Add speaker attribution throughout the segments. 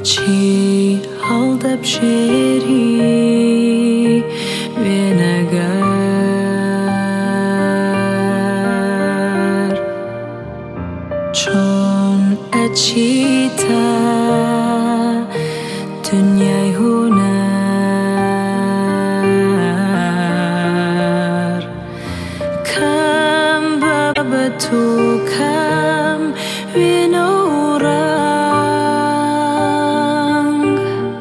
Speaker 1: چی حال دبشیری وینگر چون اچی تا دنیای هنر کم بابا تو کم وینورنگ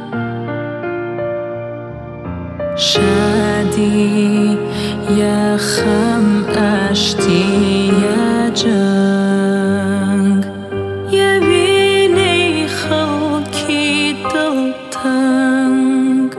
Speaker 1: شادی یا خم اشتی یا جنگ یا بینی خلکی دلتنگ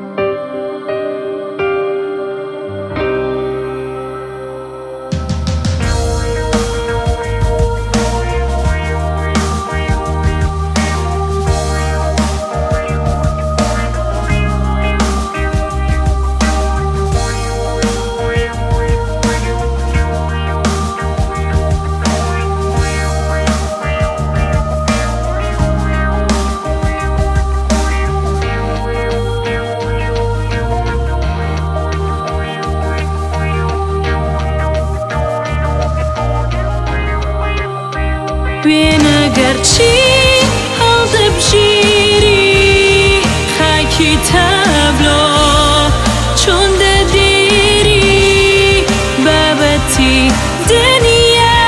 Speaker 1: وینگرچی حال دبشیری خاکی تابلو چون ددیری بابتی دنیا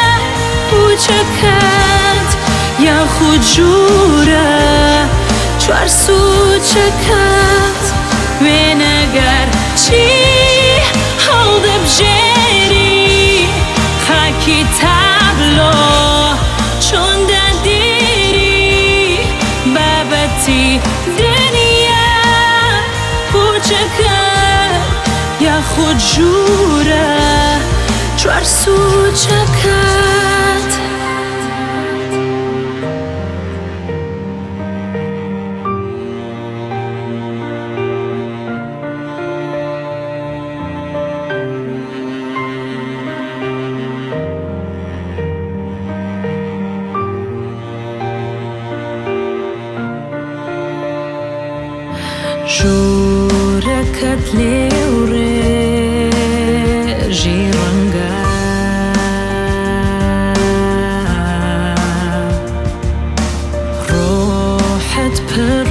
Speaker 1: بوچکت یا خود جوره چوار سوچکت وینگرچی حال دبشیری خاکی تابلو چون ددیری بابتی دنیا بوچکت یا خود جوره چوار سوچکت جوركت لوري جيرانغا روحت